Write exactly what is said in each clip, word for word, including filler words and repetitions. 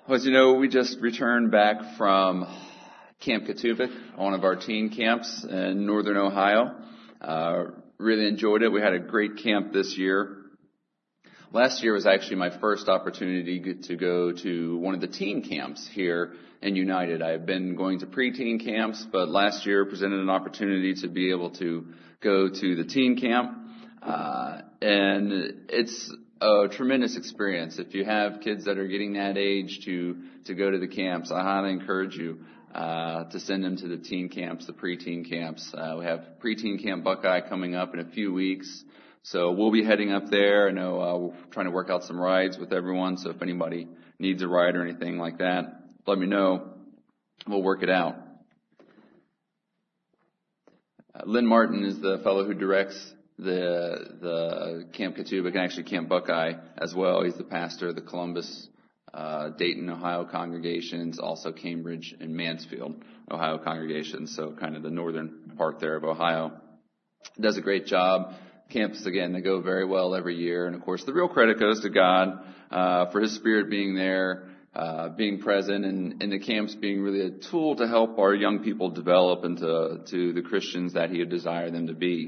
Well, as you know, we just returned back from Camp Katubik, one of our teen camps in northern Ohio. Uh, really enjoyed it. We had a great camp this year. Last year was actually my first opportunity to go to one of the teen camps here in United. I've been going to preteen camps, but last year presented an opportunity to be able to go to the teen camp. Uh, and it's a tremendous experience. If you have kids that are getting that age to, to go to the camps, I highly encourage you uh, to send them to the teen camps, the preteen camps. Uh, we have preteen camp Buckeye coming up in a few weeks. So we'll be heading up there. I know uh, we're trying to work out some rides with everyone. So if anybody needs a ride or anything like that, let me know. We'll work it out. Uh, Lynn Martin is the fellow who directs the the Camp Katubik and actually Camp Buckeye as well. He's the pastor of the Columbus, uh, Dayton, Ohio congregations, also Cambridge and Mansfield, Ohio congregations. So kind of the northern part there of Ohio. Does a great job. Camps, again, they go very well every year. And, of course, the real credit goes to God uh, for His Spirit being there, uh, being present, and, and the camps being really a tool to help our young people develop into to the Christians that He would desire them to be.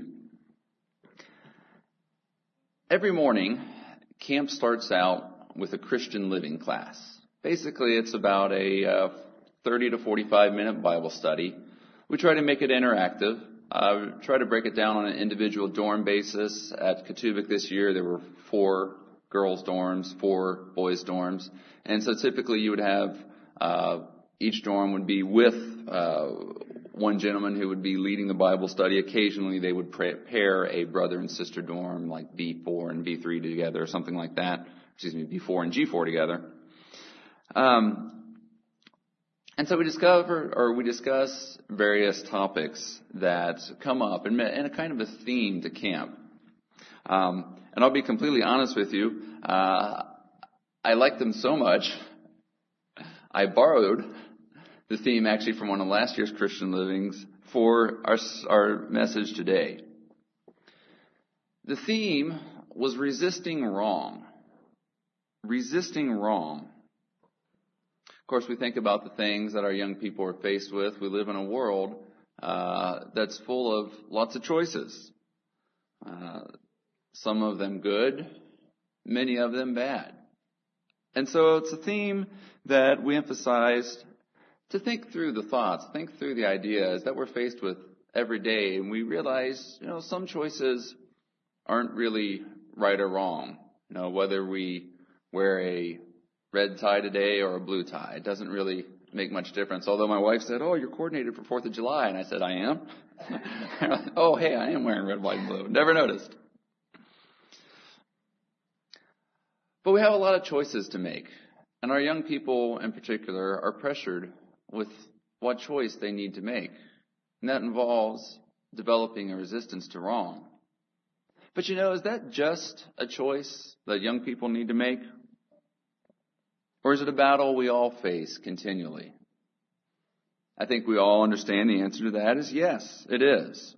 Every morning, camp starts out with a Christian living class. Basically, it's about a uh, thirty to forty-five minute Bible study. We try to make it interactive. Uh, try to break it down on an individual dorm basis. At Katubik this year, there were four girls' dorms, four boys' dorms. And so typically you would have, uh, each dorm would be with, uh, one gentleman who would be leading the Bible study. Occasionally they would pair a brother and sister dorm, like B four and B three together or something like that. Excuse me, B four and G four together. Um, And so we discover, or we discuss various topics that come up and, and a kind of a theme to camp. Um, and I'll be completely honest with you, uh, I like them so much, I borrowed the theme actually from one of last year's Christian Livings for our, our message today. The theme was resisting wrong. Resisting wrong. Of course, we think about the things that our young people are faced with. We live in a world uh, that's full of lots of choices. Uh, some of them good, many of them bad. And so it's a theme that we emphasized to think through the thoughts, think through the ideas that we're faced with every day. And we realize, you know, some choices aren't really right or wrong. You know, whether we wear a red tie today or a blue tie. It doesn't really make much difference. Although my wife said, oh, you're coordinated for fourth of July. And I said, I am. Oh, hey, I am wearing red, white, and blue. Never noticed. But we have a lot of choices to make. And our young people in particular are pressured with what choice they need to make. And that involves developing a resistance to wrong. But you know, is that just a choice that young people need to make? Or is it a battle we all face continually? I think we all understand the answer to that is yes, it is.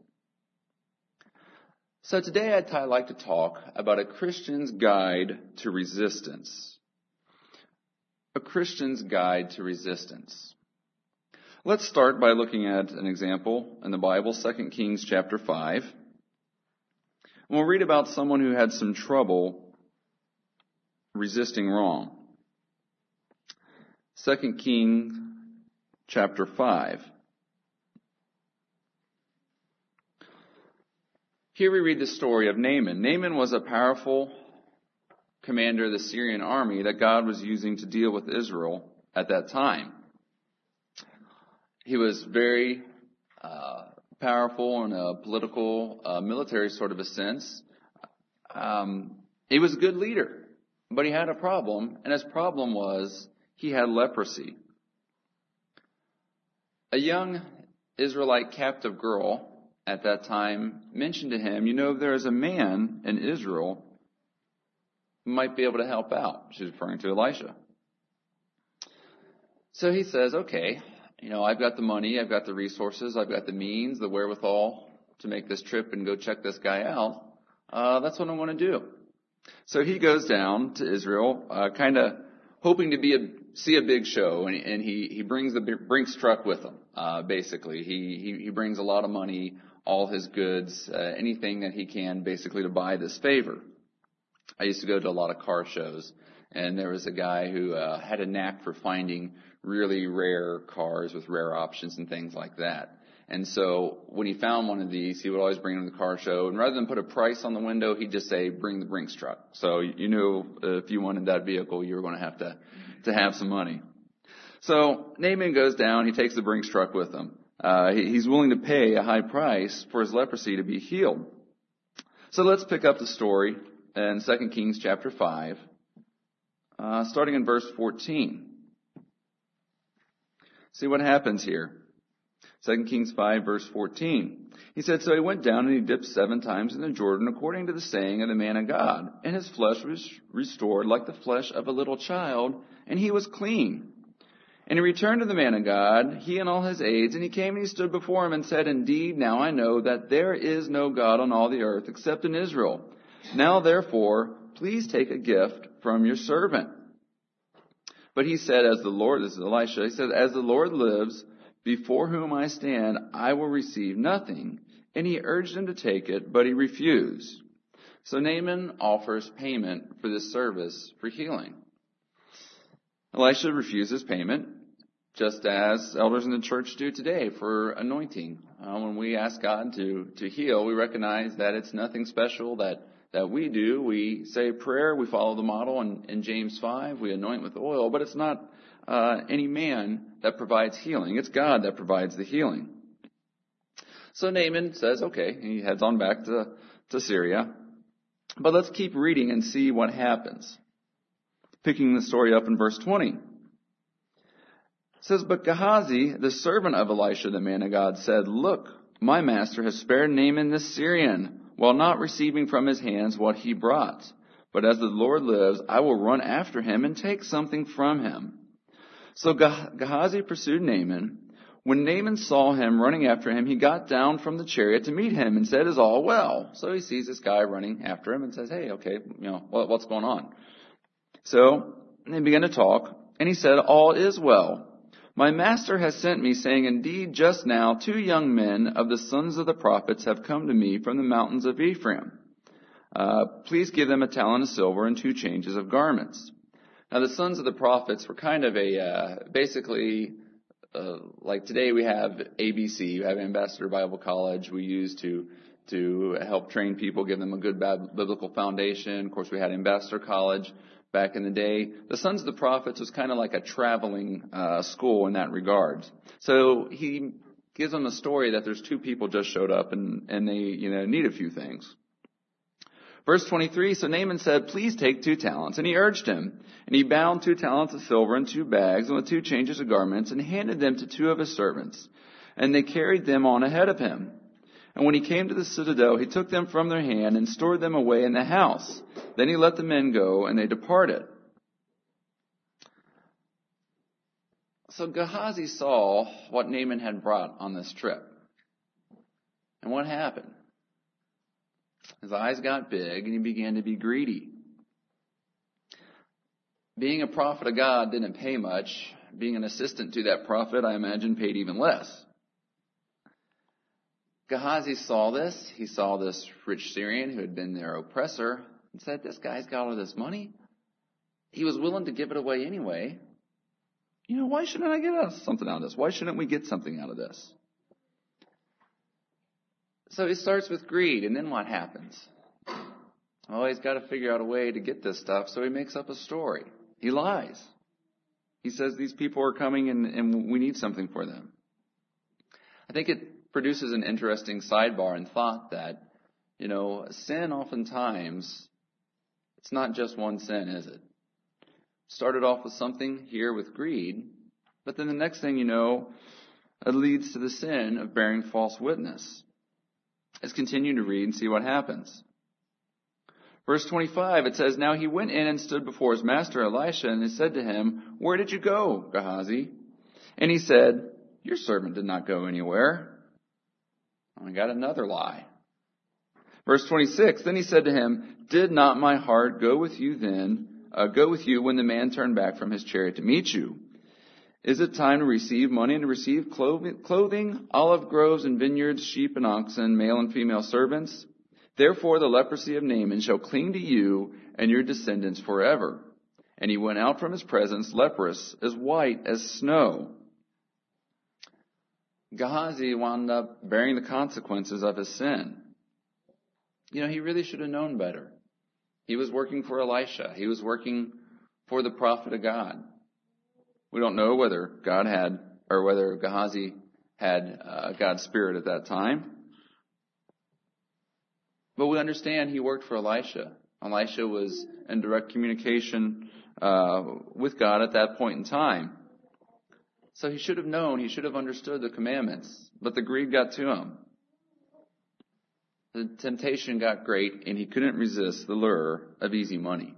So today I'd like to talk about a Christian's guide to resistance. A Christian's guide to resistance. Let's start by looking at an example in the Bible, Second Kings chapter five. And we'll read about someone who had some trouble resisting wrong. Second Kings chapter five. Here we read the story of Naaman. Naaman was a powerful commander of the Syrian army that God was using to deal with Israel at that time. He was very uh, powerful in a political, uh, military sort of a sense. Um, he was a good leader, but he had a problem, and his problem was he had leprosy. A young Israelite captive girl at that time mentioned to him, you know, there is a man in Israel who might be able to help out. She's referring to Elisha. So he says, okay, you know, I've got the money, I've got the resources, I've got the means, the wherewithal to make this trip and go check this guy out. Uh, that's what I want to do. So he goes down to Israel, uh, kind of hoping to be a, see a big show, and, and he, he brings the Brinks truck with him, uh, basically. He, he, he brings a lot of money, all his goods, uh, anything that he can, basically, to buy this favor. I used to go to a lot of car shows, and there was a guy who uh, had a knack for finding really rare cars with rare options and things like that. And so when he found one of these, he would always bring it to the car show. And rather than put a price on the window, he'd just say, bring the Brinks truck. So you knew if you wanted that vehicle, you were going to have to, to have some money. So Naaman goes down. He takes the Brinks truck with him. Uh, he, he's willing to pay a high price for his leprosy to be healed. So let's pick up the story in Second Kings chapter five, uh, starting in verse fourteen. See what happens here. Second Kings five, verse fourteen. He said, so he went down and he dipped seven times in the Jordan according to the saying of the man of God. And his flesh was restored like the flesh of a little child, and he was clean. And he returned to the man of God, he and all his aides, and he came and he stood before him and said, indeed, now I know that there is no God on all the earth except in Israel. Now therefore, please take a gift from your servant. But he said, as the Lord, this is Elisha, he said, as the Lord lives, before whom I stand, I will receive nothing. And he urged him to take it, but he refused. So Naaman offers payment for this service for healing. Elisha refuses payment, just as elders in the church do today for anointing. Uh, when we ask God to, to heal, we recognize that it's nothing special that, that we do. We say a prayer, we follow the model in, in James five, we anoint with oil, but it's not uh, any man that provides healing. It's God that provides the healing. So Naaman says, okay, he heads on back to, to Syria. But let's keep reading and see what happens. Picking the story up in verse twenty. It says, but Gehazi, the servant of Elisha, the man of God, said, look, my master has spared Naaman the Syrian, while not receiving from his hands what he brought. But as the Lord lives, I will run after him and take something from him. So Gehazi pursued Naaman. When Naaman saw him running after him, he got down from the chariot to meet him and said, is all well? So he sees this guy running after him and says, hey, okay, you know, what, what's going on? So they began to talk, and he said, all is well. My master has sent me, saying, indeed, just now two young men of the sons of the prophets have come to me from the mountains of Ephraim. Uh, please give them a talent of silver and two changes of garments. Now, the sons of the prophets were kind of a, uh, basically, uh, like today we have A B C, we have Ambassador Bible College we use to to help train people, give them a good biblical foundation. Of course, we had Ambassador College back in the day. The Sons of the Prophets was kind of like a traveling uh, school in that regard. So he gives them a story that there's two people just showed up and, and they, you know, need a few things. Verse twenty-three, so Naaman said, please take two talents. And he urged him. And he bound two talents of silver in two bags and with two changes of garments and handed them to two of his servants. And they carried them on ahead of him. And when he came to the citadel, he took them from their hand and stored them away in the house. Then he let the men go, and they departed. So Gehazi saw what Naaman had brought on this trip. And what happened? His eyes got big, and he began to be greedy. Being a prophet of God didn't pay much. Being an assistant to that prophet, I imagine, paid even less. Gehazi saw this. He saw this rich Syrian who had been their oppressor and said, this guy's got all this money. He was willing to give it away anyway. You know, why shouldn't I get us something out of this? Why shouldn't we get something out of this? So he starts with greed, and then what happens? Oh, he's got to figure out a way to get this stuff, so he makes up a story. He lies. He says these people are coming and, and we need something for them. I think it produces an interesting sidebar and thought that, you know, sin oftentimes, it's not just one sin, is it? Started off with something here with greed, but then the next thing you know, it leads to the sin of bearing false witness. Let's continue to read and see what happens. Verse twenty-five, it says, now he went in and stood before his master Elisha, and he said to him, where did you go, Gehazi? And he said, your servant did not go anywhere. I got another lie. Verse twenty-six, then he said to him, did not my heart go with you then uh, go with you when the man turned back from his chariot to meet you? Is it time to receive money and to receive clothing, olive groves and vineyards, sheep and oxen, male and female servants? Therefore the leprosy of Naaman shall cling to you and your descendants forever. And he went out from his presence leprous, as white as snow. Gehazi wound up bearing the consequences of his sin. You know, he really should have known better. He was working for Elisha. He was working for the prophet of God. We don't know whether God had, or whether Gehazi had uh, God's spirit at that time. But we understand he worked for Elisha. Elisha was in direct communication uh, with God at that point in time. So he should have known, he should have understood the commandments. But the greed got to him. The temptation got great, and he couldn't resist the lure of easy money.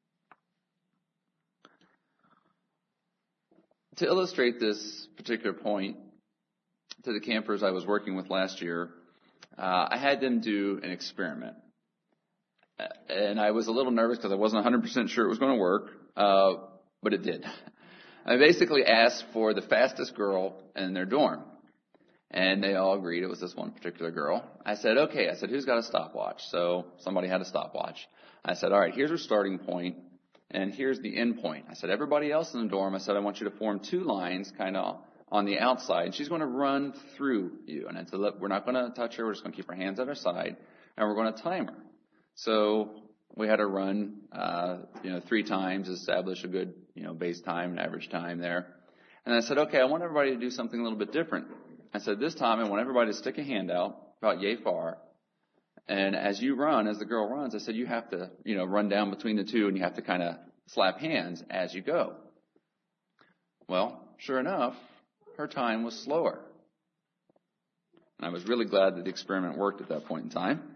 To illustrate this particular point to the campers I was working with last year, uh, I had them do an experiment. And I was a little nervous because I wasn't one hundred percent sure it was going to work, uh, but it did. I basically asked for the fastest girl in their dorm. And they all agreed it was this one particular girl. I said, okay, I said, who's got a stopwatch? So somebody had a stopwatch. I said, all right, here's your starting point, and here's the end point. I said, everybody else in the dorm, I said, I want you to form two lines kind of on the outside. And she's going to run through you. And I said, look, we're not going to touch her. We're just going to keep her hands at her side, and we're going to time her. So we had her run, uh, you know, three times, establish a good, you know, base time and average time there. And I said, okay, I want everybody to do something a little bit different. I said, this time I want everybody to stick a hand out about yay far. And as you run, as the girl runs, I said, you have to, you know, run down between the two, and you have to kind of slap hands as you go. Well, sure enough, her time was slower. And I was really glad that the experiment worked at that point in time.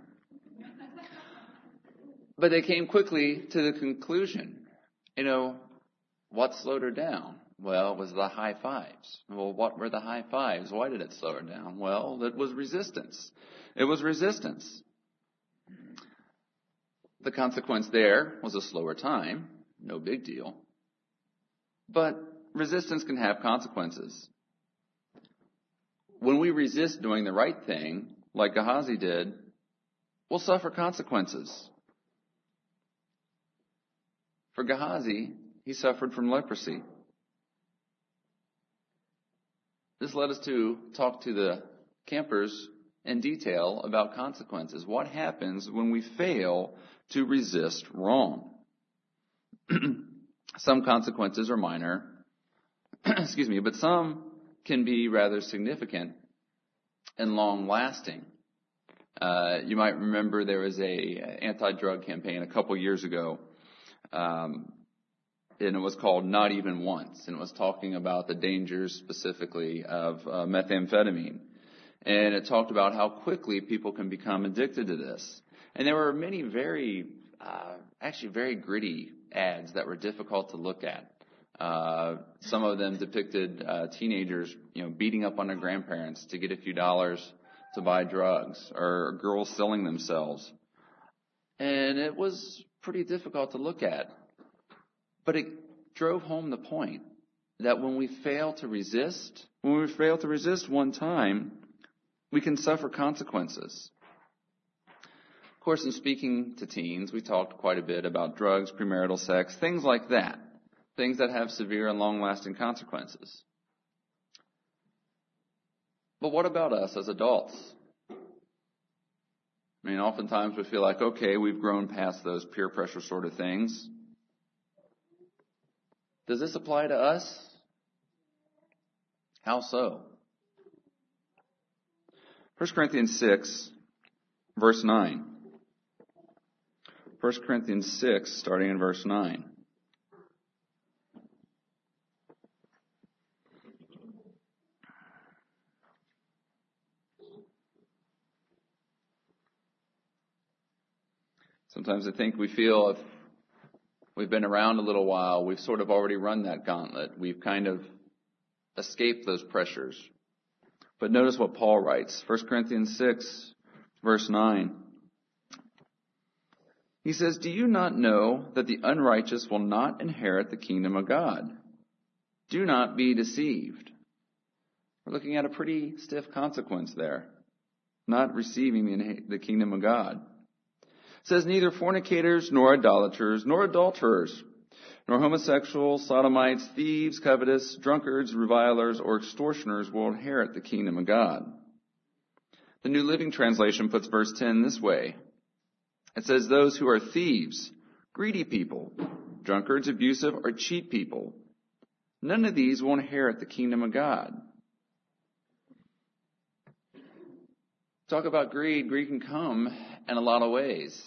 But they came quickly to the conclusion, you know, what slowed her down? Well, it was the high fives. Well, what were the high fives? Why did it slow her down? Well, it was resistance. It was resistance. The consequence there was a slower time. No big deal. But resistance can have consequences. When we resist doing the right thing, like Gehazi did, we'll suffer consequences. For Gehazi, he suffered from leprosy. This led us to talk to the campers in detail about consequences. What happens when we fail to resist wrong? Some consequences are minor, excuse me, but some can be rather significant and long-lasting. Uh, you might remember there was a anti-drug campaign a couple years ago, um, and it was called Not Even Once, and it was talking about the dangers specifically of uh, methamphetamine. And it talked about how quickly people can become addicted to this. And there were many very, uh, actually very gritty ads that were difficult to look at. Uh, some of them depicted uh, teenagers, you know, beating up on their grandparents to get a few dollars to buy drugs, or girls selling themselves. And it was pretty difficult to look at. But it drove home the point that when we fail to resist, when we fail to resist one time, we can suffer consequences. Of course, in speaking to teens, we talked quite a bit about drugs, premarital sex, things like that, things that have severe and long-lasting consequences. But what about us as adults? I mean, oftentimes we feel like, okay, we've grown past those peer pressure sort of things. Does this apply to us? How so? First Corinthians six, verse nine. First Corinthians six, starting in verse nine. Sometimes I think we feel if we've been around a little while, we've sort of already run that gauntlet. We've kind of escaped those pressures. But notice what Paul writes. First Corinthians six, verse nine. He says, do you not know that the unrighteous will not inherit the kingdom of God? Do not be deceived. We're looking at a pretty stiff consequence there. Not receiving the, the kingdom of God. It says, neither fornicators, nor idolaters, nor adulterers, nor homosexuals, sodomites, thieves, covetous, drunkards, revilers, or extortioners will inherit the kingdom of God. The New Living Translation puts verse ten this way. It says, those who are thieves, greedy people, drunkards, abusive, or cheat people, none of these will inherit the kingdom of God. Talk about greed. Greed can come in a lot of ways.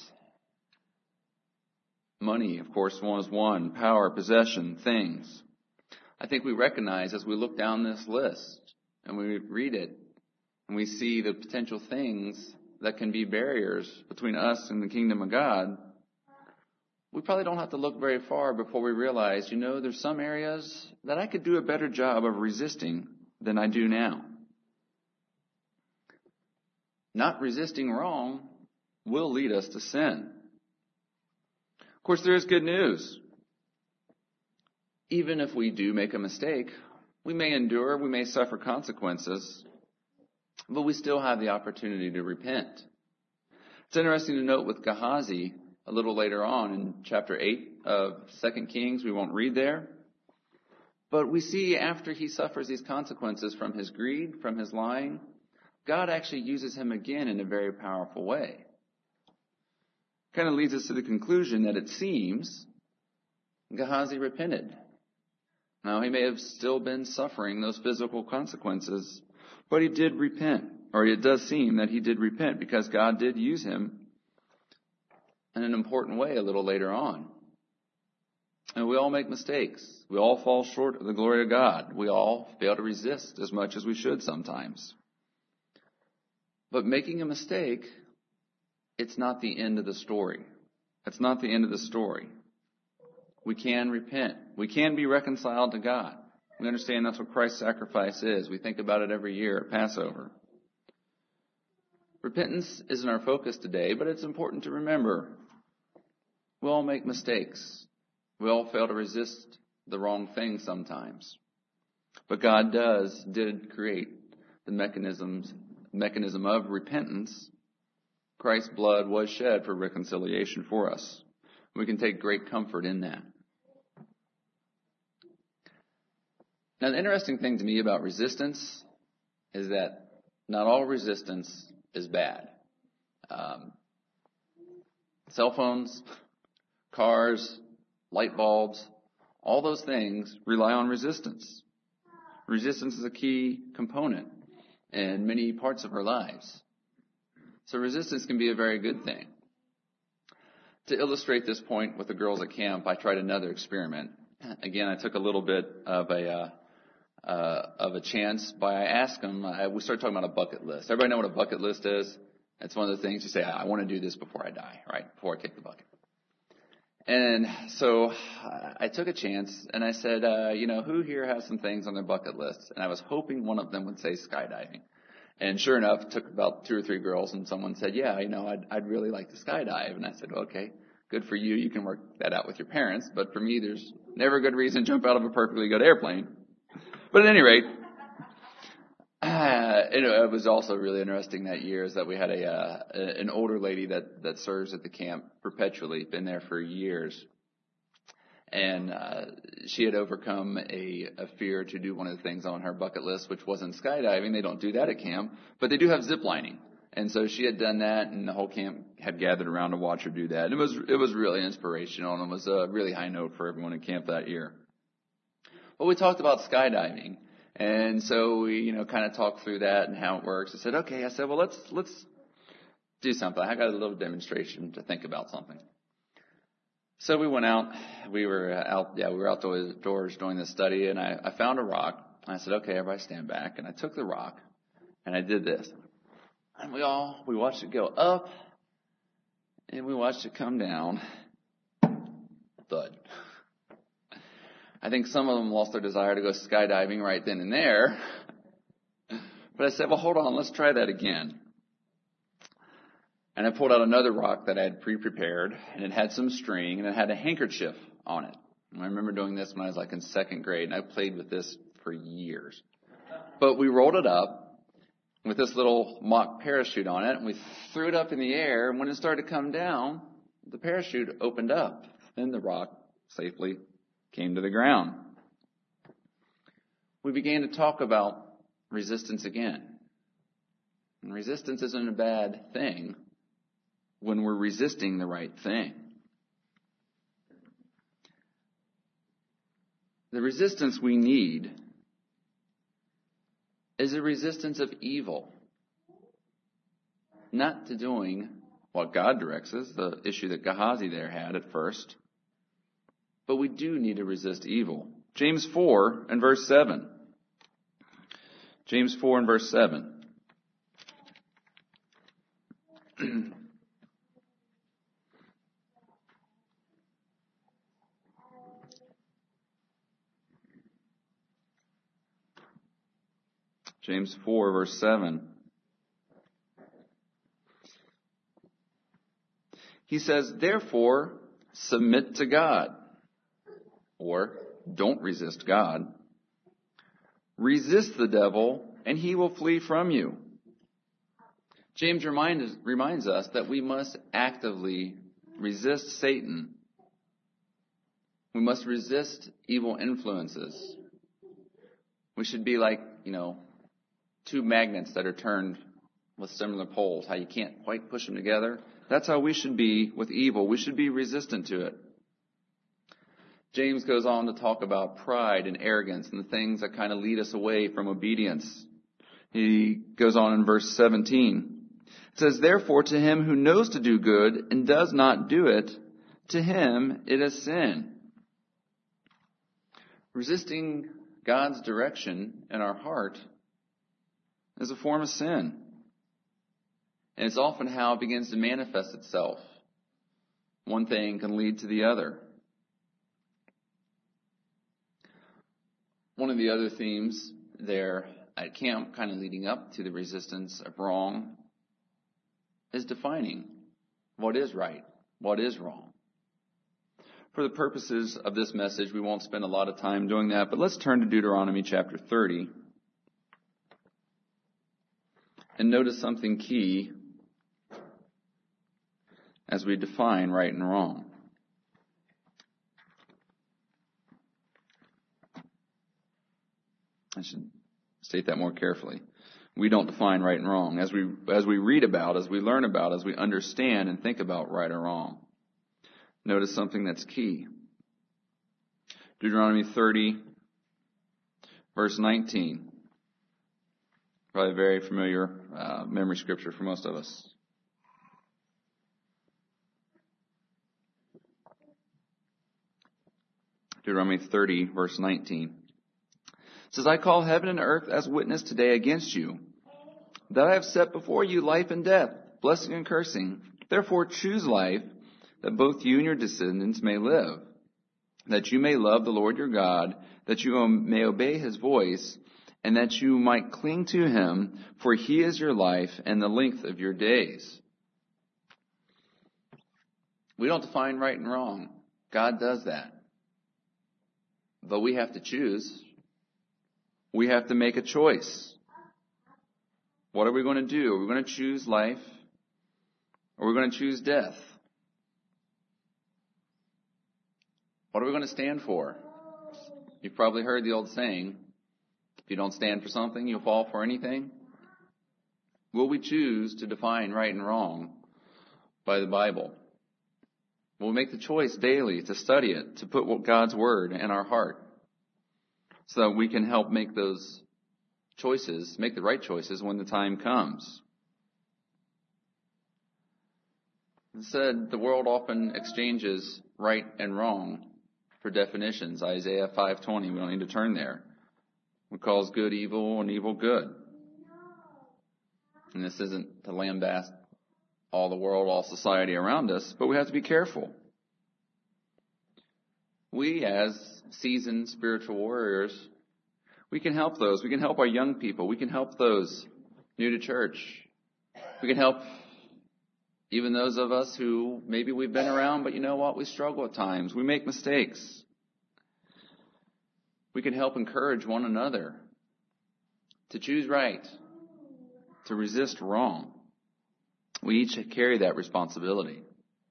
Money, of course, one is one. Power, possession, things. I think we recognize as we look down this list and we read it and we see the potential things that can be barriers between us and the kingdom of God, we probably don't have to look very far before we realize, you know, there's some areas that I could do a better job of resisting than I do now. Not resisting wrong will lead us to sin. Of course, there is good news. Even if we do make a mistake, we may endure, we may suffer consequences, but we still have the opportunity to repent. It's interesting to note with Gehazi, a little later on in chapter eight of Second Kings, we won't read there, but we see after he suffers these consequences from his greed, from his lying, God actually uses him again in a very powerful way. Kind of leads us to the conclusion that it seems Gehazi repented. Now, he may have still been suffering those physical consequences, but he did repent. Or it does seem that he did repent because God did use him in an important way a little later on. And we all make mistakes. We all fall short of the glory of God. We all fail to resist as much as we should sometimes. But making a mistake, it's not the end of the story. It's not the end of the story. We can repent. We can be reconciled to God. We understand that's what Christ's sacrifice is. We think about it every year at Passover. Repentance isn't our focus today, but it's important to remember. We all make mistakes. We all fail to resist the wrong thing sometimes. But God does, did create the mechanisms mechanism of repentance. Christ's blood was shed for reconciliation for us. We can take great comfort in that. Now, the interesting thing to me about resistance is that not all resistance is bad. Um, cell phones, cars, light bulbs, all those things rely on resistance. Resistance is a key component in many parts of our lives. So resistance can be a very good thing. To illustrate this point with the girls at camp, I tried another experiment. Again, I took a little bit of a uh, uh, of a chance by I asked them. I, we started talking about a bucket list. Everybody know what a bucket list is? It's one of the things you say, I want to do this before I die, right? Before I kick the bucket. And so I took a chance and I said, uh, you know, who here has some things on their bucket list? And I was hoping one of them would say skydiving. And sure enough, it took about two or three girls and someone said, yeah, you know, I'd, I'd really like to skydive. And I said, okay, good for you. You can work that out with your parents. But for me, there's never a good reason to jump out of a perfectly good airplane. But at any rate, uh, it, it was also really interesting that year is that we had a, uh, an older lady that, that serves at the camp perpetually, been there for years. And uh, she had overcome a, a fear to do one of the things on her bucket list, which wasn't skydiving. They don't do that at camp, but they do have zip lining. And so she had done that, and the whole camp had gathered around to watch her do that. And it was it was really inspirational, and it was a really high note for everyone at camp that year. But we talked about skydiving, and so we you know kind of talked through that and how it works. I said, okay. I said, well, let's let's do something. I got a little demonstration to think about something. So we went out, we were out, yeah, we were outdoors doing this study, and I, I found a rock. And I said, okay, everybody stand back. And I took the rock, and I did this. And we all, we watched it go up, and we watched it come down. Thud. I think some of them lost their desire to go skydiving right then and there. But I said, well, hold on, let's try that again. And I pulled out another rock that I had pre-prepared, and it had some string, and it had a handkerchief on it. And I remember doing this when I was like in second grade, and I played with this for years. But we rolled it up with this little mock parachute on it, and we threw it up in the air, and when it started to come down, the parachute opened up, and the rock safely came to the ground. We began to talk about resistance again. And resistance isn't a bad thing when we're resisting the right thing. The resistance we need is a resistance of evil, not to doing what God directs us, the issue that Gehazi there had at first. But we do need to resist evil. James four and verse seven. James four and verse seven. James four, verse seven. He says, therefore, submit to God. Or, don't resist God. Resist the devil, and he will flee from you. James reminds, reminds us that we must actively resist Satan. We must resist evil influences. We should be like, you know, two magnets that are turned with similar poles, how you can't quite push them together. That's how we should be with evil. We should be resistant to it. James goes on to talk about pride and arrogance and the things that kind of lead us away from obedience. He goes on in verse seventeen. It says, therefore, to him who knows to do good and does not do it, to him it is sin. Resisting God's direction in our heart is a form of sin. And it's often how it begins to manifest itself. One thing can lead to the other. One of the other themes there at camp, kind of leading up to the resistance of wrong, is defining what is right, what is wrong. For the purposes of this message, we won't spend a lot of time doing that, but let's turn to Deuteronomy chapter thirty and notice something key as we define right and wrong. I should state that more carefully. We don't define right and wrong. As we as we read about, as we learn about, as we understand and think about right or wrong, notice something that's key. Deuteronomy thirty, verse nineteen. Probably a very familiar uh, memory scripture for most of us. Deuteronomy thirty, verse nineteen. It says, I call heaven and earth as witness today against you, that I have set before you life and death, blessing and cursing. Therefore choose life, that both you and your descendants may live, that you may love the Lord your God, that you may obey his voice, and that you might cling to him, for he is your life and the length of your days. We don't define right and wrong. God does that. But we have to choose. We have to make a choice. What are we going to do? Are we going to choose life? Or are we going to choose death? What are we going to stand for? You've probably heard the old saying, if you don't stand for something, you'll fall for anything. Will we choose to define right and wrong by the Bible? Will we make the choice daily to study it, to put God's word in our heart, so that we can help make those choices, make the right choices when the time comes? Instead, the world often exchanges right and wrong for definitions. Isaiah five twenty, we don't need to turn there. It calls good evil and evil good. And this isn't to lambast all the world, all society around us, but we have to be careful. We, as seasoned spiritual warriors, we can help those. We can help our young people. We can help those new to church. We can help Even those of us who maybe we've been around, but you know what? We struggle at times. We make mistakes. We can help encourage one another to choose right, to resist wrong. We each carry that responsibility.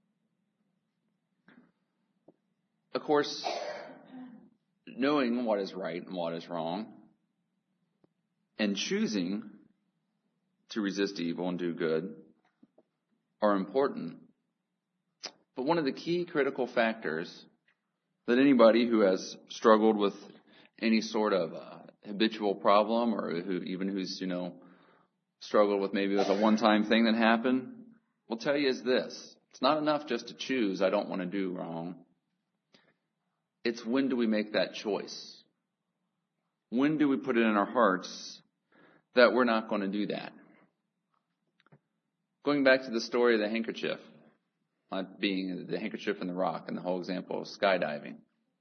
Of course, knowing what is right and what is wrong, and choosing to resist evil and do good are important. But one of the key critical factors that anybody who has struggled with any sort of uh, habitual problem, or who even who's, you know, struggled with maybe with a one-time thing that happened, will tell you is this. It's not enough just to choose, I don't want to do wrong. It's when do we make that choice? When do we put it in our hearts that we're not going to do that? Going back to the story of the handkerchief, not being the handkerchief and the rock, and the whole example of skydiving.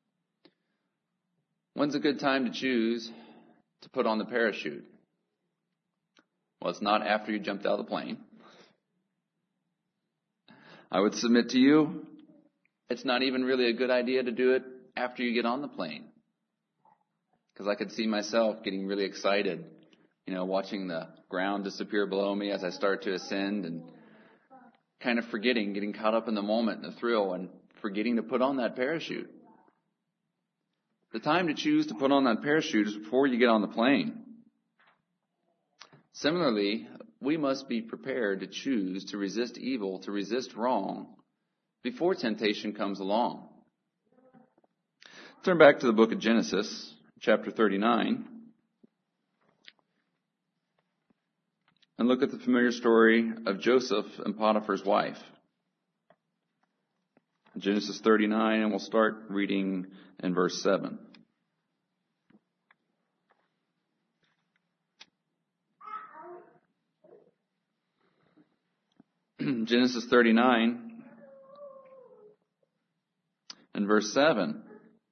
When's a good time to choose to put on the parachute? Well, it's not after you jumped out of the plane. I would submit to you, it's not even really a good idea to do it after you get on the plane. Because I could see myself getting really excited, you know, watching the ground disappear below me as I start to ascend, and kind of forgetting, getting caught up in the moment and the thrill, and forgetting to put on that parachute. The time to choose to put on that parachute is before you get on the plane. Similarly, we must be prepared to choose to resist evil, to resist wrong, before temptation comes along. Turn back to the book of Genesis, chapter thirty-nine, and look at the familiar story of Joseph and Potiphar's wife. Genesis thirty-nine, and we'll start reading in verse seven. Genesis thirty-nine and verse seven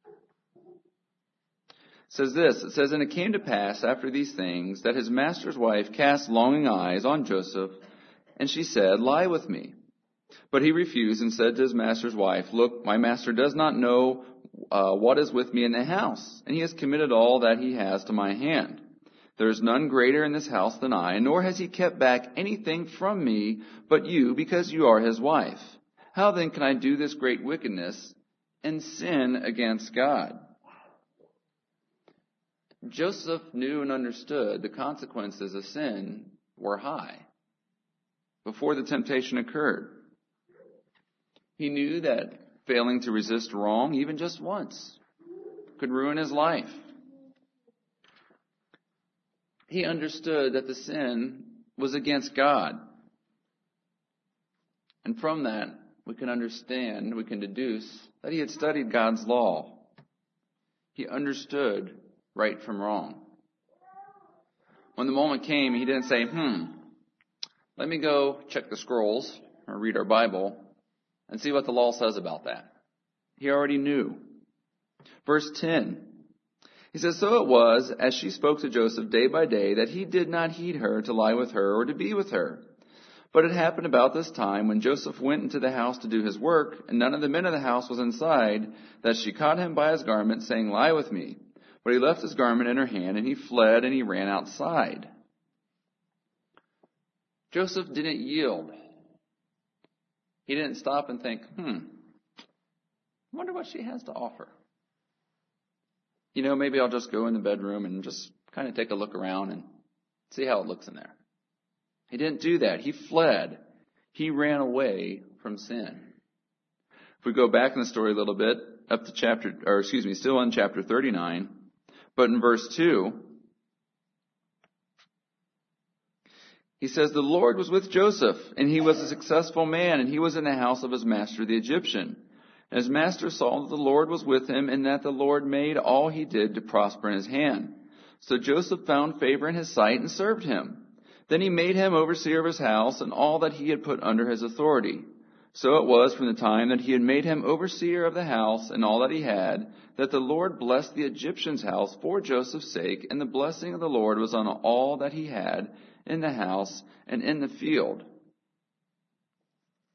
says this. It says, "And it came to pass after these things that his master's wife cast longing eyes on Joseph, and she said, 'Lie with me.' But he refused and said to his master's wife, 'Look, my master does not know uh, what is with me in the house, and he has committed all that he has to my hand. There is none greater in this house than I, nor has he kept back anything from me but you, because you are his wife. How then can I do this great wickedness and sin against God?'" Joseph knew and understood the consequences of sin were high before the temptation occurred. He knew that failing to resist wrong, even just once, could ruin his life. He understood that the sin was against God. And from that, we can understand, we can deduce that he had studied God's law. He understood right from wrong. When the moment came, he didn't say, hmm, let me go check the scrolls or read our Bible and see what the law says about that. He already knew. Verse ten, he says, "So it was, as she spoke to Joseph day by day, that he did not heed her to lie with her or to be with her. But it happened about this time, when Joseph went into the house to do his work, and none of the men of the house was inside, that she caught him by his garment, saying, 'Lie with me.' But he left his garment in her hand, and he fled, and he ran outside." Joseph didn't yield. He didn't stop and think, hmm, I wonder what she has to offer. You know, maybe I'll just go in the bedroom and just kind of take a look around and see how it looks in there. He didn't do that. He fled. He ran away from sin. If we go back in the story a little bit, up to chapter, or excuse me, still in chapter thirty-nine, but in verse two, he says, "The Lord was with Joseph, and he was a successful man, and he was in the house of his master the Egyptian. And his master saw that the Lord was with him, and that the Lord made all he did to prosper in his hand. So Joseph found favor in his sight and served him. Then he made him overseer of his house and all that he had put under his authority. So it was from the time that he had made him overseer of the house and all that he had, that the Lord blessed the Egyptian's house for Joseph's sake, and the blessing of the Lord was on all that he had in the house and in the field."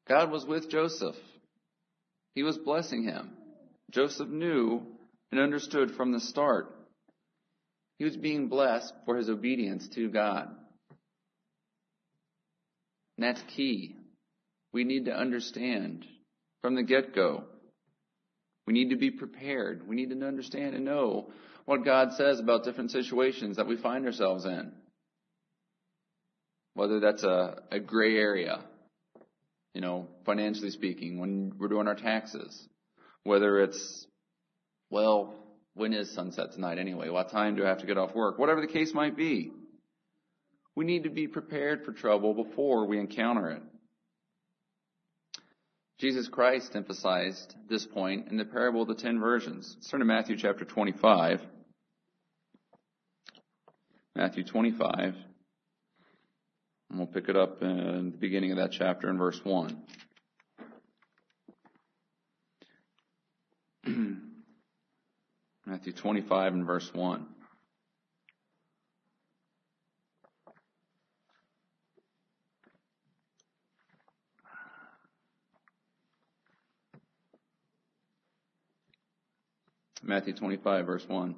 God was with Joseph. He was blessing him. Joseph knew and understood from the start. He was being blessed for his obedience to God. And that's key. We need to understand from the get-go. We need to be prepared. We need to understand and know what God says about different situations that we find ourselves in. Whether that's a, a gray area, you know, financially speaking, when we're doing our taxes. Whether it's, well, when is sunset tonight anyway? What time do I have to get off work? Whatever the case might be. We need to be prepared for trouble before we encounter it. Jesus Christ emphasized this point in the parable of the ten virgins. Let's turn to Matthew chapter twenty-five. Matthew twenty-five. And we'll pick it up in the beginning of that chapter in verse one. Matthew twenty-five and verse one. Matthew twenty-five, verse one.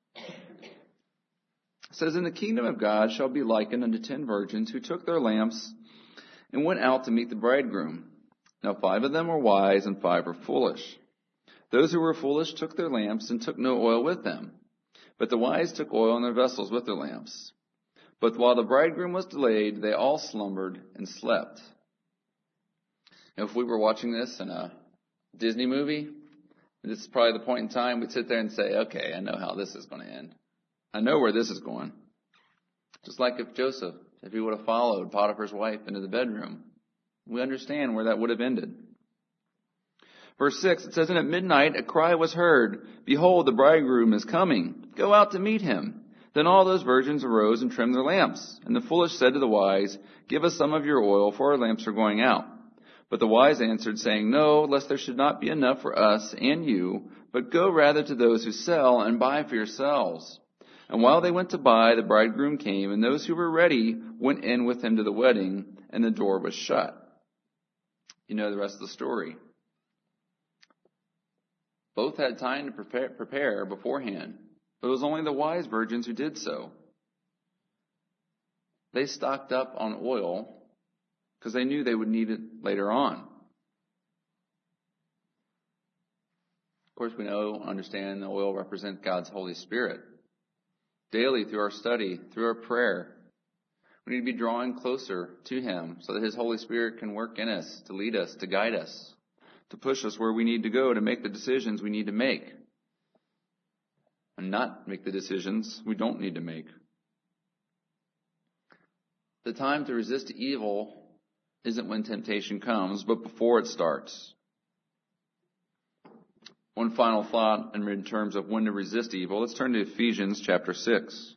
It says, "And the kingdom of God shall be likened unto ten virgins who took their lamps and went out to meet the bridegroom. Now five of them were wise and five were foolish. Those who were foolish took their lamps and took no oil with them. But the wise took oil in their vessels with their lamps. But while the bridegroom was delayed, they all slumbered and slept." Now, if we were watching this in a Disney movie, this is probably the point in time we'd sit there and say, okay, I know how this is going to end. I know where this is going. Just like if Joseph, if he would have followed Potiphar's wife into the bedroom, we understand where that would have ended. Verse six, it says, "And at midnight a cry was heard, Behold, the bridegroom is coming. Go out to meet him. Then all those virgins arose and trimmed their lamps. And the foolish said to the wise, Give us some of your oil, for our lamps are going out. But the wise answered, saying, No, lest there should not be enough for us and you, but go rather to those who sell and buy for yourselves. And while they went to buy, the bridegroom came, and those who were ready went in with him to the wedding, and the door was shut." You know the rest of the story. Both had time to prepare, prepare beforehand, but it was only the wise virgins who did so. They stocked up on oil because they knew they would need it later on. Of course, we know, understand the oil represents God's Holy Spirit. Daily, through our study, through our prayer, we need to be drawing closer to Him so that His Holy Spirit can work in us, to lead us, to guide us, to push us where we need to go, to make the decisions we need to make, and not make the decisions we don't need to make. The time to resist evil isn't when temptation comes, but before it starts. One final thought in terms of when to resist evil. Let's turn to Ephesians chapter six.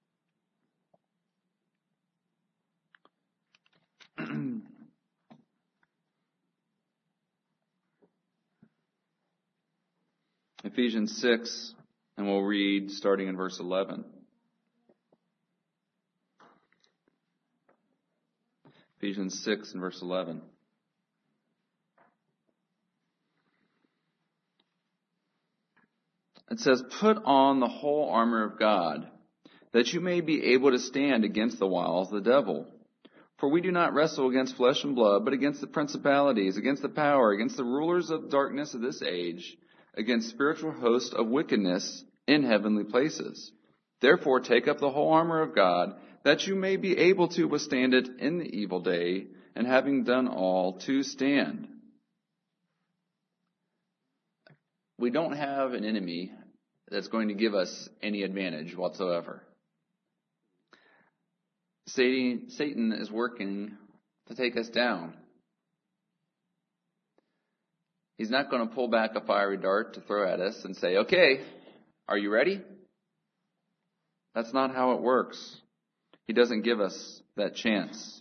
Ephesians six, and we'll read starting in verse eleven. Ephesians six and verse eleven. It says, "Put on the whole armor of God, that you may be able to stand against the wiles of the devil. For we do not wrestle against flesh and blood, but against the principalities, against the power, against the rulers of darkness of this age, against spiritual hosts of wickedness in heavenly places. Therefore take up the whole armor of God, that you may be able to withstand it in the evil day, and having done all, to stand." We don't have an enemy that's going to give us any advantage whatsoever. Satan, Satan is working to take us down. He's not going to pull back a fiery dart to throw at us and say, "Okay, are you ready?" That's not how it works. He doesn't give us that chance.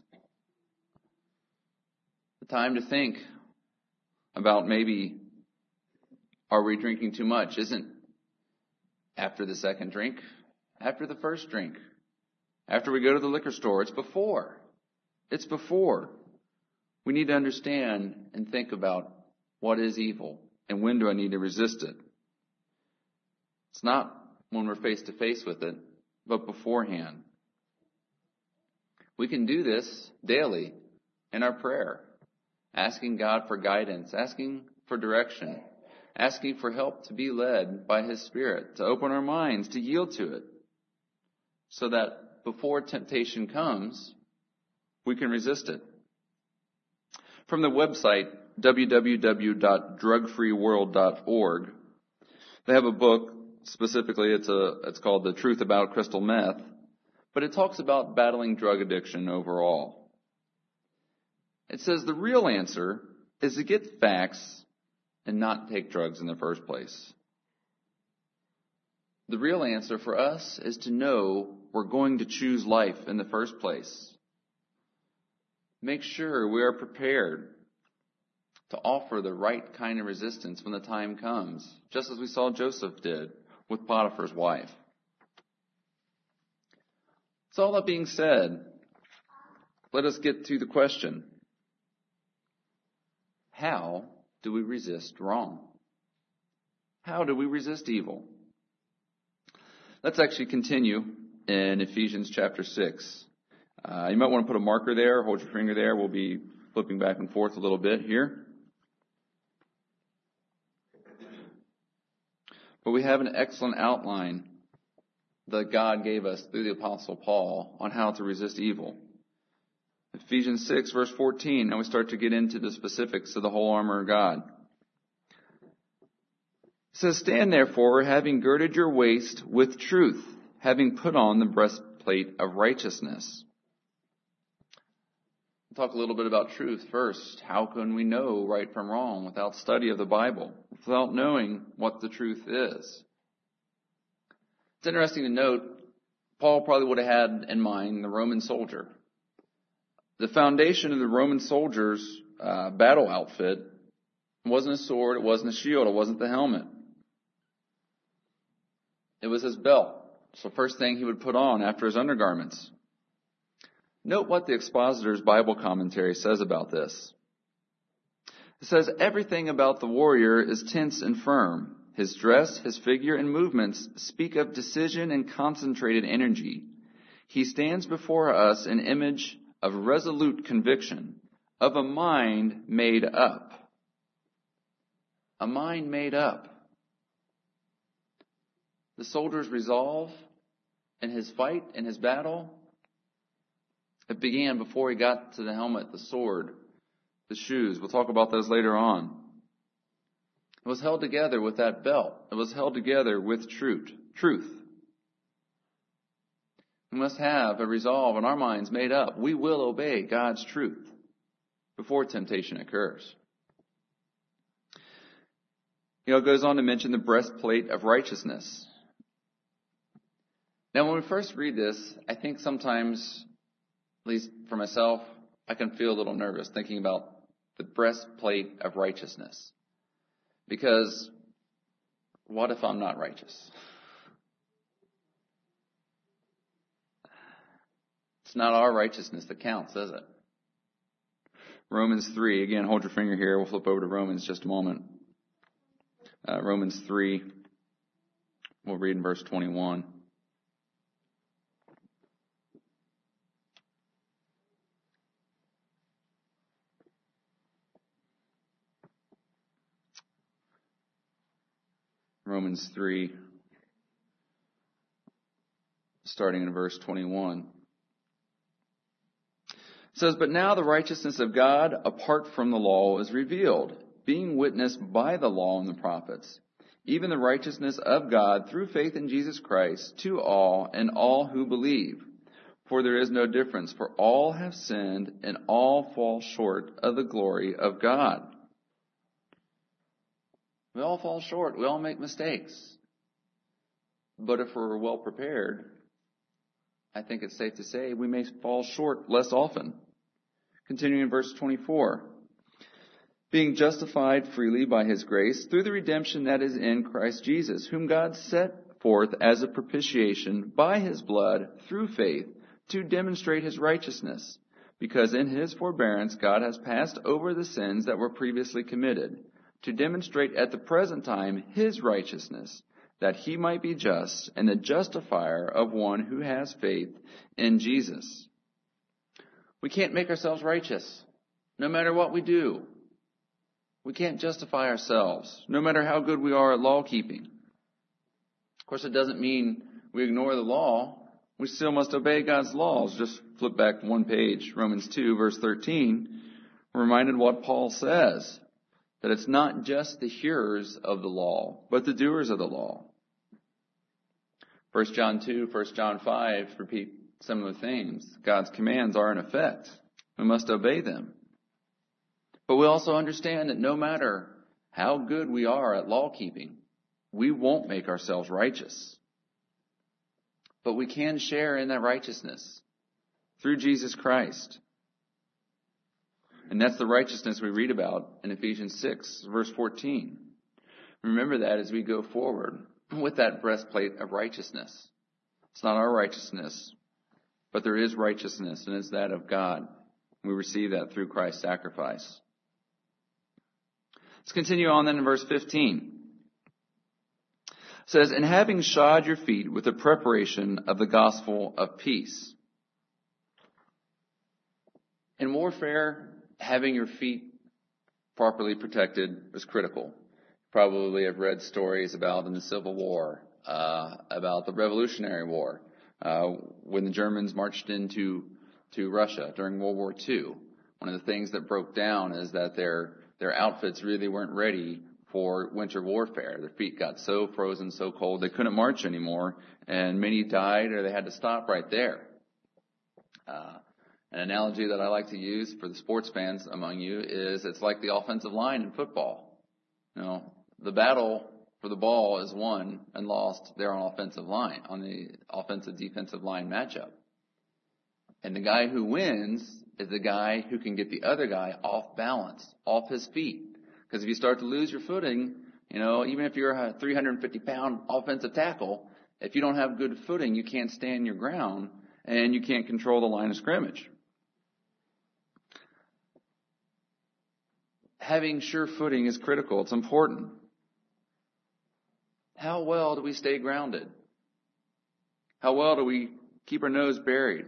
The time to think about maybe, are we drinking too much, isn't after the second drink, after the first drink, after we go to the liquor store. It's before. It's before. We need to understand and think about what is evil and when do I need to resist it. It's not when we're face to face with it, but beforehand. We can do this daily in our prayer, asking God for guidance, asking for direction, asking for help to be led by His Spirit, to open our minds, to yield to it, so that before temptation comes, we can resist it. From the website, w w w dot drug free world dot org, they have a book, specifically it's a it's called The Truth About Crystal Meth, but it talks about battling drug addiction overall. It says the real answer is to get facts and not take drugs in the first place. The real answer for us is to know we're going to choose life in the first place. Make sure we are prepared to offer the right kind of resistance when the time comes, just as we saw Joseph did with Potiphar's wife. So all that being said, let us get to the question. How do we resist wrong? How do we resist evil? Let's actually continue in Ephesians chapter six. Uh, you might want to put a marker there, hold your finger there. We'll be flipping back and forth a little bit here. But we have an excellent outline that God gave us through the Apostle Paul on how to resist evil. Ephesians six, verse fourteen, now we start to get into the specifics of the whole armor of God. It says, stand therefore, having girded your waist with truth, having put on the breastplate of righteousness. We'll talk a little bit about truth first. How can we know right from wrong without study of the Bible, without knowing what the truth is? It's interesting to note, Paul probably would have had in mind the Roman soldier. The foundation of the Roman soldier's uh, battle outfit wasn't a sword, it wasn't a shield, it wasn't the helmet. It was his belt. So first thing he would put on after his undergarments. Note what the Expositor's Bible commentary says about this. It says, everything about the warrior is tense and firm. His dress, his figure, and movements speak of decision and concentrated energy. He stands before us an image of resolute conviction, of a mind made up. A mind made up. The soldier's resolve in his fight, in his battle, it began before he got to the helmet, the sword, the shoes. We'll talk about those later on. It was held together with that belt. It was held together with truth. Truth. We must have a resolve in our minds made up. We will obey God's truth before temptation occurs. You know, it goes on to mention the breastplate of righteousness. Now, when we first read this, I think sometimes, at least for myself, I can feel a little nervous thinking about the breastplate of righteousness. Because what if I'm not righteous? It's not our righteousness that counts, is it? Romans three, again, hold your finger here. We'll flip over to Romans just a moment. Uh, Romans three, we'll read in verse twenty-one. Romans three, starting in verse twenty-one. It says, but now the righteousness of God apart from the law is revealed, being witnessed by the law and the prophets, even the righteousness of God through faith in Jesus Christ to all and all who believe. For there is no difference, for all have sinned and all fall short of the glory of God. We all fall short. We all make mistakes. But if we're well prepared, I think it's safe to say we may fall short less often. Continuing in verse twenty-four. Being justified freely by His grace through the redemption that is in Christ Jesus, whom God set forth as a propitiation by His blood through faith to demonstrate His righteousness, because in his forbearance God has passed over the sins that were previously committed, to demonstrate at the present time his righteousness, that he might be just and the justifier of one who has faith in Jesus. We can't make ourselves righteous, no matter what we do. We can't justify ourselves, no matter how good we are at law keeping. Of course, it doesn't mean we ignore the law. We still must obey God's laws. Just flip back one page, Romans two, verse thirteen. We're reminded what Paul says, that it's not just the hearers of the law, but the doers of the law. First John two, First John five repeat similar things. God's commands are in effect. We must obey them. But we also understand that no matter how good we are at law keeping, we won't make ourselves righteous. But we can share in that righteousness through Jesus Christ. And that's the righteousness we read about in Ephesians six, verse fourteen. Remember that as we go forward with that breastplate of righteousness. It's not our righteousness, but there is righteousness, and it's that of God. We receive that through Christ's sacrifice. Let's continue on then in verse fifteen. It says, and having shod your feet with the preparation of the gospel of peace. In warfare, having your feet properly protected is critical. You probably have read stories about in the Civil War, uh, about the Revolutionary War, uh, when the Germans marched into to Russia during World War Two. One of the things that broke down is that their their outfits really weren't ready for winter warfare. Their feet got so frozen, so cold, they couldn't march anymore, and many died or they had to stop right there. Uh, an analogy that I like to use for the sports fans among you is it's like the offensive line in football. You know, the battle for the ball is won and lost there on offensive line, on the offensive-defensive line matchup. And the guy who wins is the guy who can get the other guy off balance, off his feet. Because if you start to lose your footing, you know, even if you're a three hundred fifty pound offensive tackle, if you don't have good footing, you can't stand your ground and you can't control the line of scrimmage. Having sure footing is critical. It's important. How well do we stay grounded? How well do we keep our nose buried?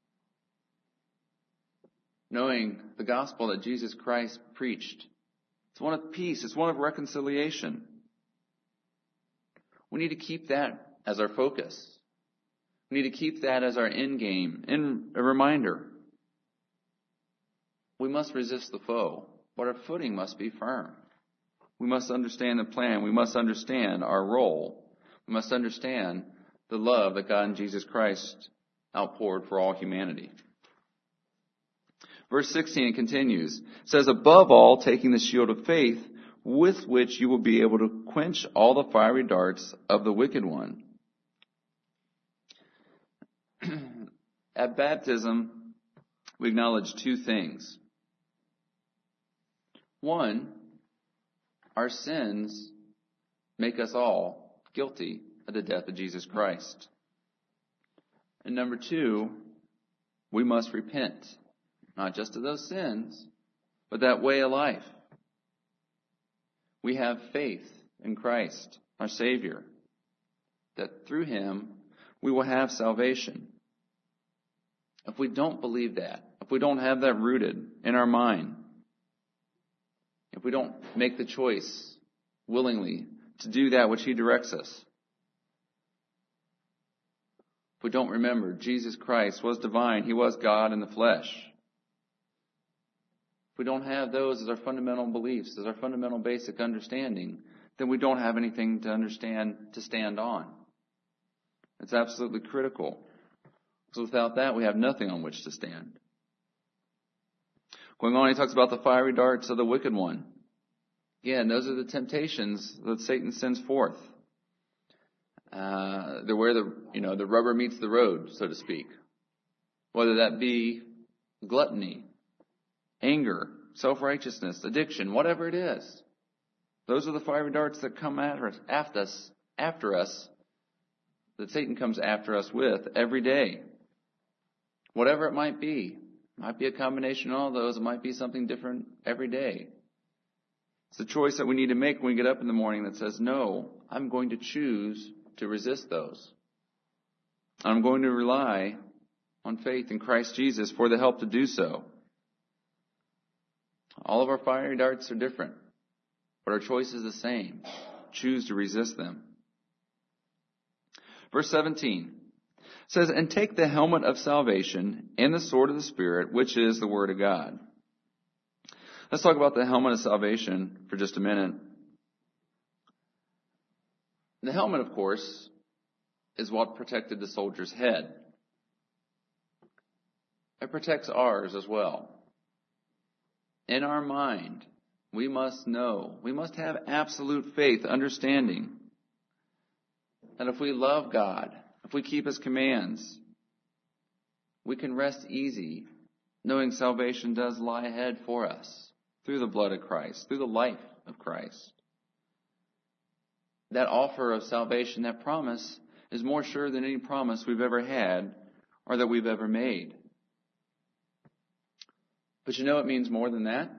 Knowing the gospel that Jesus Christ preached. It's one of peace. It's one of reconciliation. We need to keep that as our focus. We need to keep that as our end game and a reminder. We must resist the foe, but our footing must be firm. We must understand the plan. We must understand our role. We must understand the love that God and Jesus Christ outpoured for all humanity. Verse sixteen continues. It says, above all, taking the shield of faith, with which you will be able to quench all the fiery darts of the wicked one. At baptism, we acknowledge two things. One, our sins make us all guilty of the death of Jesus Christ. And number two, we must repent. Not just of those sins, but that way of life. We have faith in Christ, our Savior, that through Him we will have salvation. If we don't believe that, if we don't have that rooted in our mind, if we don't make the choice willingly to do that which He directs us, if we don't remember Jesus Christ was divine, He was God in the flesh, if we don't have those as our fundamental beliefs, as our fundamental basic understanding, then we don't have anything to understand, to stand on. It's absolutely critical. Because without that, we have nothing on which to stand. Going on, he talks about the fiery darts of the wicked one. Again, those are the temptations that Satan sends forth. Uh, they're where the, you know, the rubber meets the road, so to speak. Whether that be gluttony, anger, self-righteousness, addiction, whatever it is. Those are the fiery darts that come after us, after us, after us, that Satan comes after us with every day. Whatever it might be. It might be a combination of all those. It might be something different every day. It's a choice that we need to make when we get up in the morning that says, no, I'm going to choose to resist those. I'm going to rely on faith in Christ Jesus for the help to do so. All of our fiery darts are different, but our choice is the same. Choose to resist them. Verse seventeen says, and take the helmet of salvation and the sword of the Spirit, which is the Word of God. Let's talk about the helmet of salvation for just a minute. The helmet, of course, is what protected the soldier's head. It protects ours as well. In our mind, we must know, we must have absolute faith, understanding that if we love God, if we keep His commands, we can rest easy knowing salvation does lie ahead for us through the blood of Christ, through the life of Christ. That offer of salvation, that promise, is more sure than any promise we've ever had or that we've ever made. But you know it means more than that.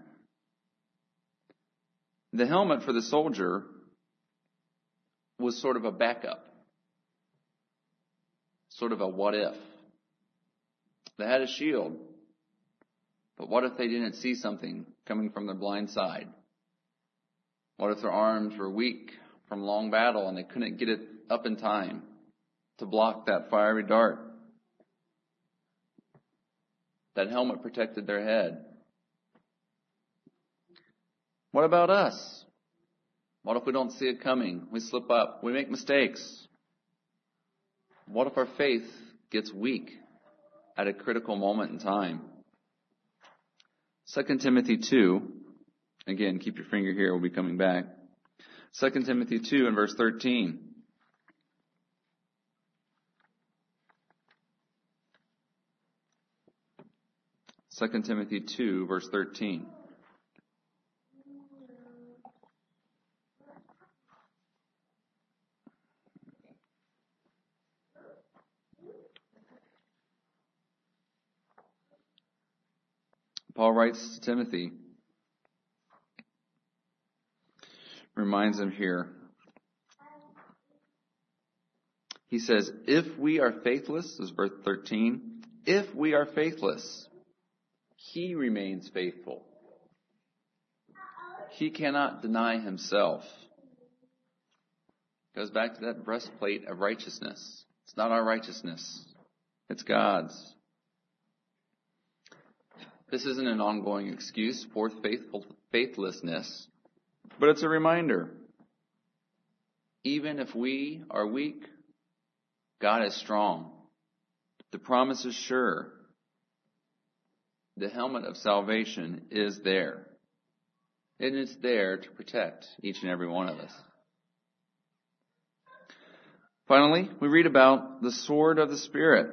The helmet for the soldier was sort of a backup. Sort of a what if. They had a shield, but what if they didn't see something coming from their blind side? What if their arms were weak from long battle and they couldn't get it up in time to block that fiery dart? That helmet protected their head. What about us? What if we don't see it coming? We slip up. We make mistakes. What if our faith gets weak at a critical moment in time? Second Timothy two, again, keep your finger here, we'll be coming back. Second Timothy two and verse thirteen. Second Timothy two, verse thirteen. Paul writes to Timothy, reminds him here. He says, if we are faithless, this is verse thirteen, if we are faithless, He remains faithful. He cannot deny Himself. Goes back to that breastplate of righteousness. It's not our righteousness. It's God's. This isn't an ongoing excuse for faithful, faithlessness, but it's a reminder. Even if we are weak, God is strong. The promise is sure. The helmet of salvation is there. And it's there to protect each and every one of us. Finally, we read about the sword of the Spirit.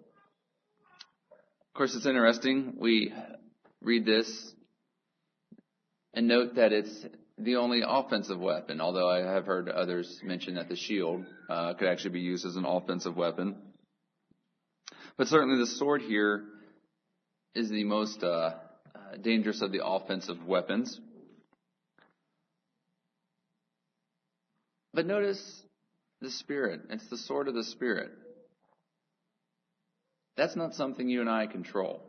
Of course, it's interesting. We read this and note that it's the only offensive weapon, although I have heard others mention that the shield uh, could actually be used as an offensive weapon. But certainly the sword here is the most uh, uh, dangerous of the offensive weapons. But notice the Spirit. It's the sword of the Spirit. That's not something you and I control.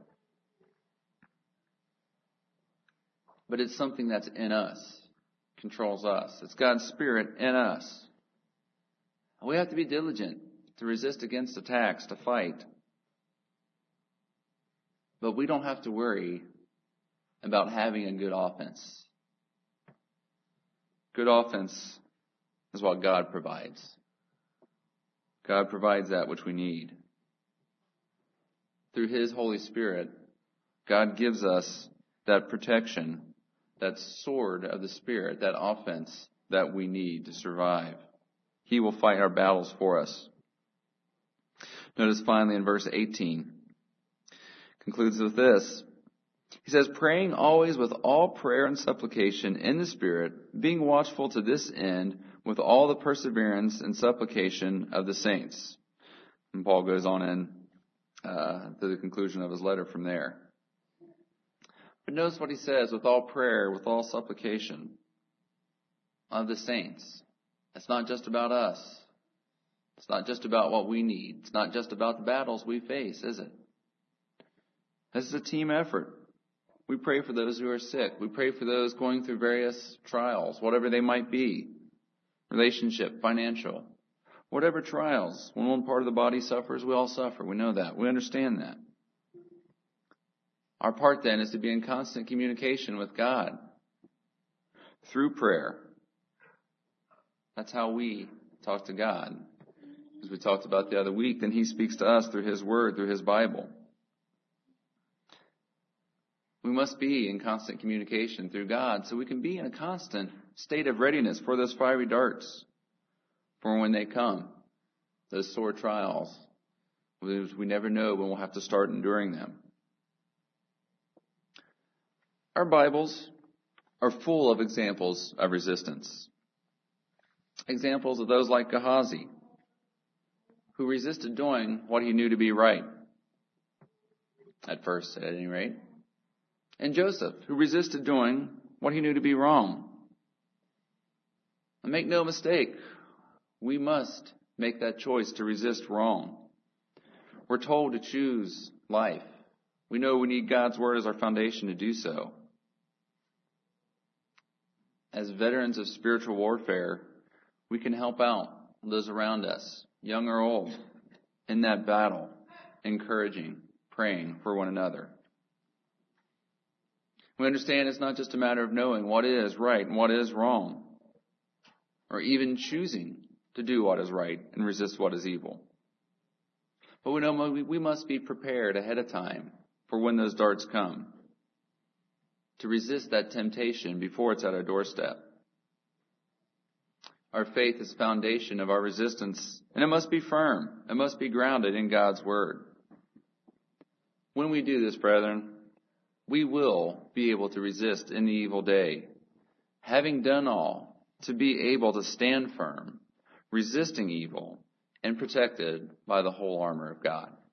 But it's something that's in us, controls us. It's God's Spirit in us. We have to be diligent to resist against attacks, to fight. But we don't have to worry about having a good offense. Good offense is what God provides. God provides that which we need. Through His Holy Spirit, God gives us that protection, that sword of the Spirit, that offense that we need to survive. He will fight our battles for us. Notice finally in verse eighteen, concludes with this. He says, praying always with all prayer and supplication in the Spirit, being watchful to this end with all the perseverance and supplication of the saints. And Paul goes on in uh, to the conclusion of his letter from there. But notice what he says, with all prayer, with all supplication of the saints. It's not just about us. It's not just about what we need. It's not just about the battles we face, is it? This is a team effort. We pray for those who are sick. We pray for those going through various trials, whatever they might be. Relationship, financial, whatever trials. When one part of the body suffers, we all suffer. We know that. We understand that. Our part then is to be in constant communication with God through prayer. That's how we talk to God. As we talked about the other week, then He speaks to us through His Word, through His Bible. We must be in constant communication through God so we can be in a constant state of readiness for those fiery darts, for when they come, those sore trials. We never know when we'll have to start enduring them. Our Bibles are full of examples of resistance. Examples of those like Gehazi, who resisted doing what he knew to be right. At first, at any rate. And Joseph, who resisted doing what he knew to be wrong. And make no mistake, we must make that choice to resist wrong. We're told to choose life. We know we need God's Word as our foundation to do so. As veterans of spiritual warfare, we can help out those around us, young or old, in that battle, encouraging, praying for one another. We understand it's not just a matter of knowing what is right and what is wrong, or even choosing to do what is right and resist what is evil. But we know we must be prepared ahead of time for when those darts come, to resist that temptation before it's at our doorstep. Our faith is the foundation of our resistance, and it must be firm. It must be grounded in God's Word. When we do this, brethren, we will be able to resist in the evil day, having done all to be able to stand firm, resisting evil, and protected by the whole armor of God.